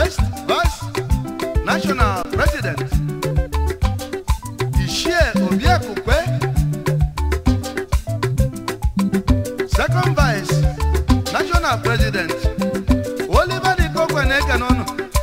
First Vice National President Ishie Obiakukwe. Second Vice National President Oliver Dikokwe Nekanono.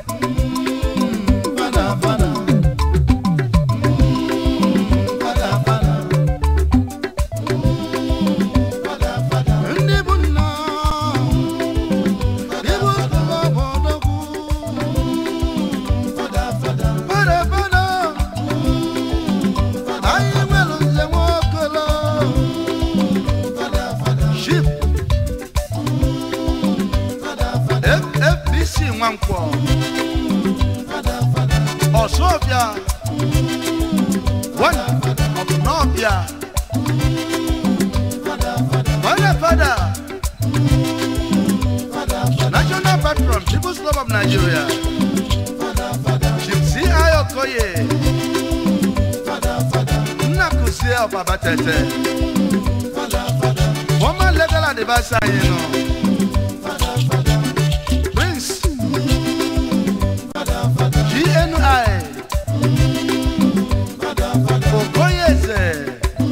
Osofia, one of Nobia, Father, National Patron, People's Club of Nigeria, Chipsi Ayokoye, Nakusi of Abatete, former legal advisor, Prince GNI Okoyeze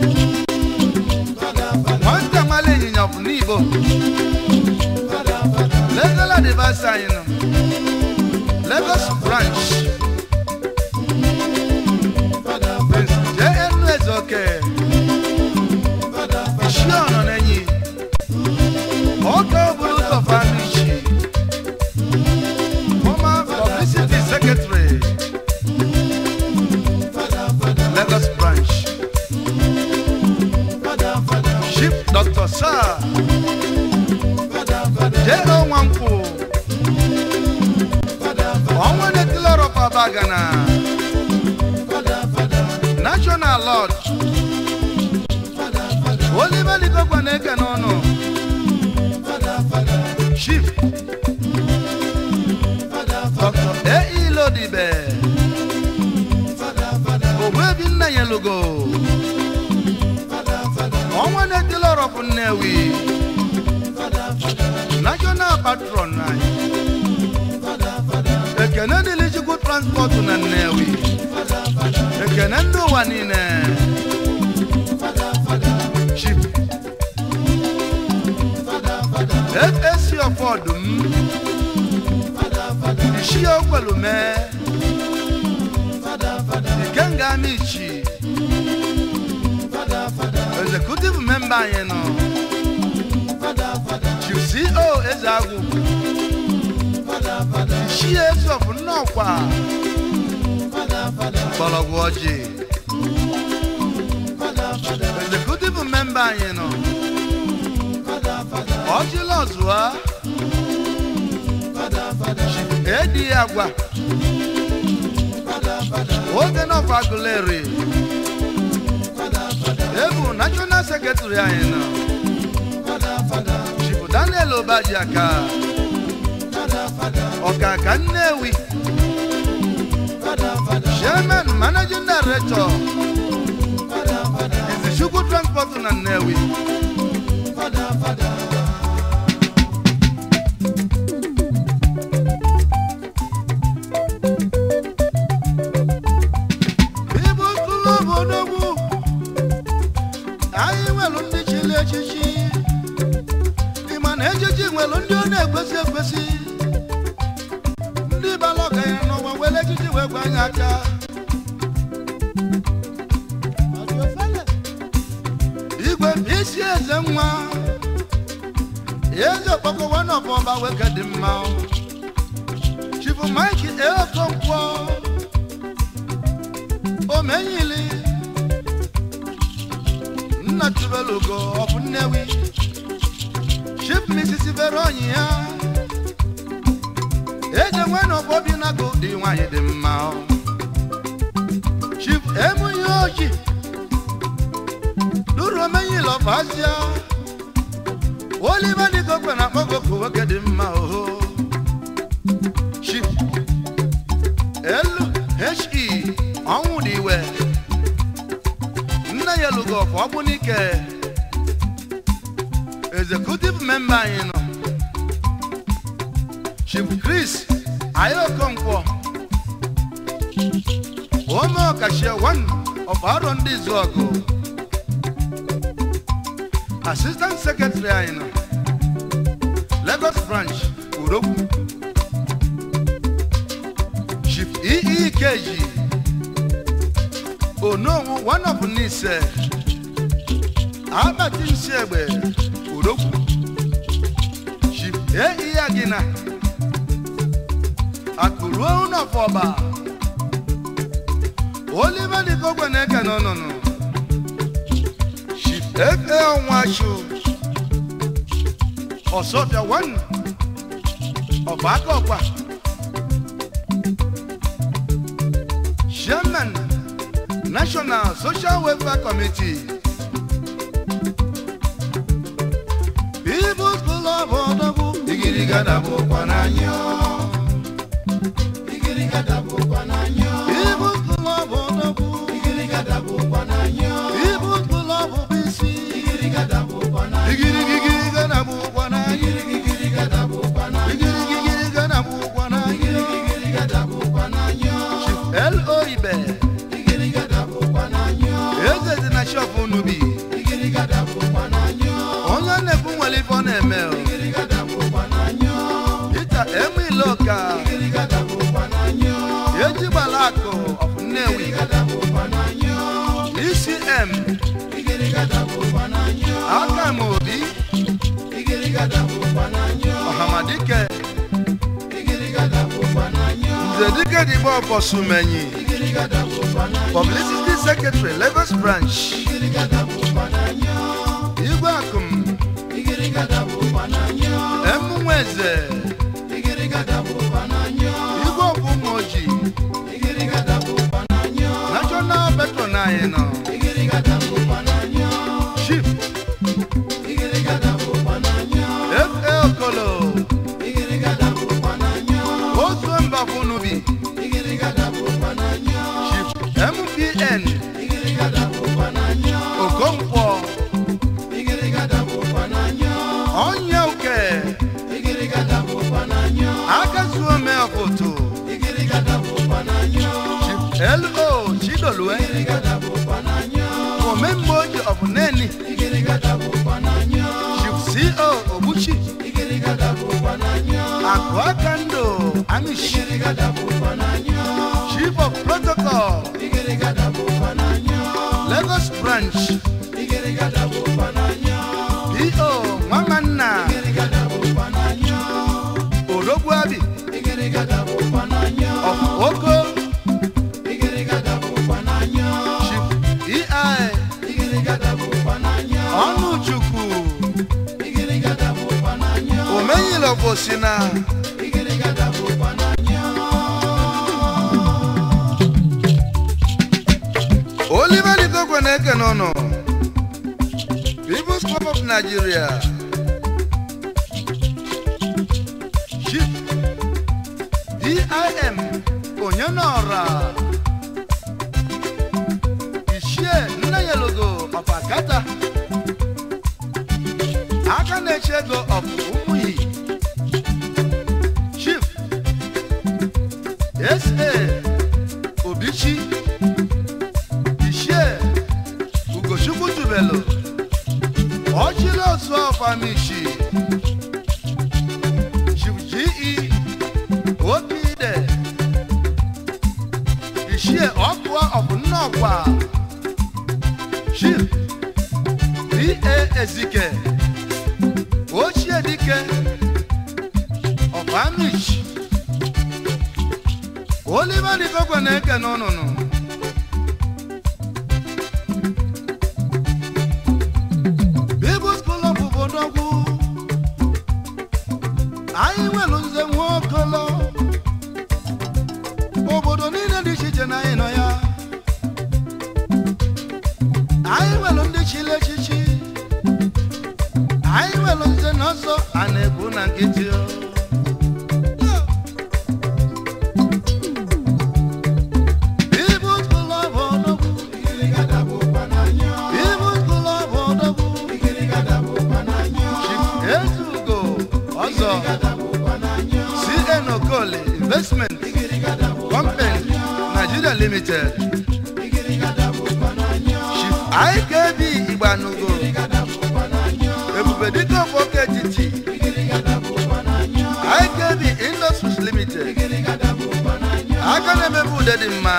Wanta Malay of Nibo legal advisor Lagos branch Prince JNS okay Ishion on any Oko Buluto family former publicity secretary Lagos branch Chief Dr. Sir J.O. Wampo Omwane Killer of Abagana National Lord Oliver Dikokwe Nekanono Chief Dr. A.E. Lodibe Obebina Yelugo Omwane Killer of Newi National Patron Ekene Eligible Transport na Newi Ekene Ndo Wanine Chief FSC of Odum Ishio Kwalume Ikenga Michi Executive Member Chief CO Ezagu Ishie of Nokwa Bologoji Executive Member Ojilozwa Edi Agwa Ogen of Aguleri Ebu National Secretary Chief Daniel Obajaka Okaka Newi Chairman Managing Director is the Shuku Transport na Newi Chief Mike Eokonkwo Omenyili Natubelugo of Newi Chief Mrs. Veronia Ejewano Bobinago Diwaye de Mao Chief Emuyoji Duro Menyil of Asia Oliver Dikokwe na Mogo Kuwake Mao Chief LHE Onwudiwe Nna Yelugo Fobunike Executive Member Chief Chris Ayokonkwo Omo Kashia, one of Aaron Dizogo, Assistant Secretary in Lagos Branch, Uroku, Chief EEKG, oh no, one of Nice, Abatin Sebe, Uroku, Chief Agina, Akurona Foba. Oliver the Goganeka, no. She F.L. Washu or Sophia one of Bakopa. Chairman, National Social Welfare Committee. People's Club of the Book, Igirigadabu Pananyo. ECM Akamobi Mohamadike Zedike Dibo Posumenyi Publicity Secretary Lagos Branch Igwakum Emweze Igwa Bumoji National Petronayeno Chief F.L. Kolo Ozwemba Funubi Chief MPN Okonkwo Onyeuke Akazuome Ofoto Chief L.O. Chidolue Omemboji of Neni Chief C.O. Obuchi Akwakando Amish Chief of Protocol Lagos Branch P.O. Mamana Orogwabi of Oko Chief E.I. Onuchukwu Omenyilo Fosina Oliver Ligogwaneke Nono People's Club of Nigeria Chief D.I.M. Onyonora Ishie Nnayelogo of Akata Akanechego of Umuyi Chief S.A. Obichi Ishie Ugochukwu Tubelo Ochilo of Amishi Chief G.E. Okide Ishie Okwa of Nnokwa Chief B.A. Ezike Ochie Dike of Amish Oliver Ligogwaneke no People's School of Ubodogu I will lose them walk Obodo nina dishi na inoya I will on the chile chichi I will on the noso anebuna kitio C.N. Okole Investment Company Nigeria Limited. Chief IKB Igbanugo Ebubediko Foketiti IKB Industries Limited Akane Budedima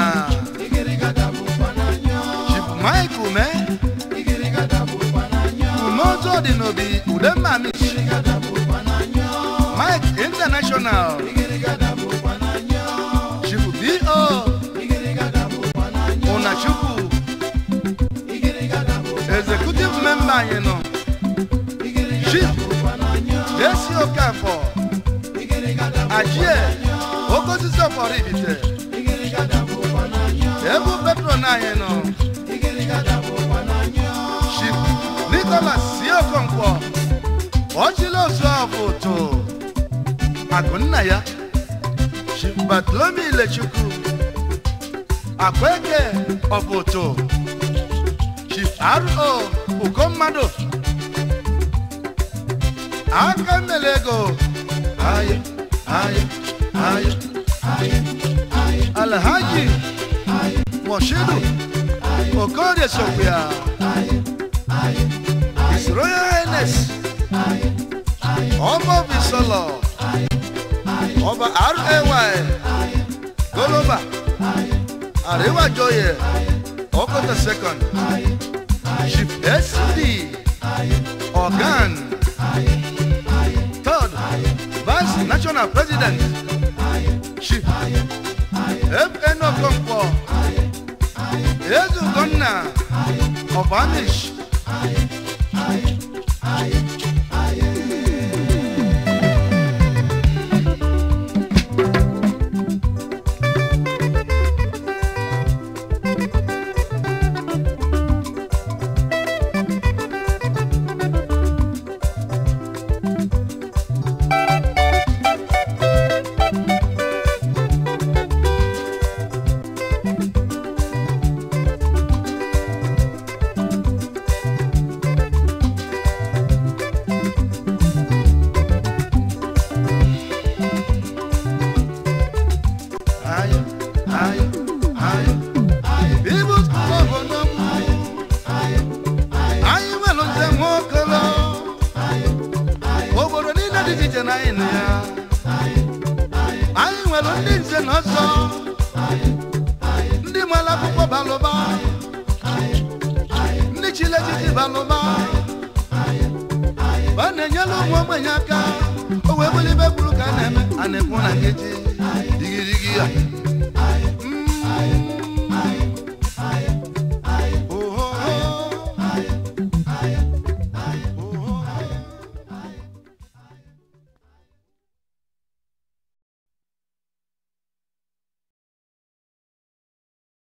Chief Mike Ume Umoto Dinobi Udemami Mike International Chief B.O. Unachuku Executive Member, you know Chief Jesse Okafor Ajie Okosisi for Ibite Ebu Petrona, you know Chief Nicholas Siokonkwo Ochilo Sofoto Agunaya Chief Bartholomew Lechukwu Akweke Oboto Chief R.O. Ukomado Akamelego Aye Alhaji Moshidu Okode Sophia His Royal Highness Omo Bisolo Oba R.A.Y. Goloba Arewa Joye Okota Second Chief S.D. Organ Third Vice National President Chief F.N. Okonkwo Ezu Gonna of Amish Anekuna ngeji digi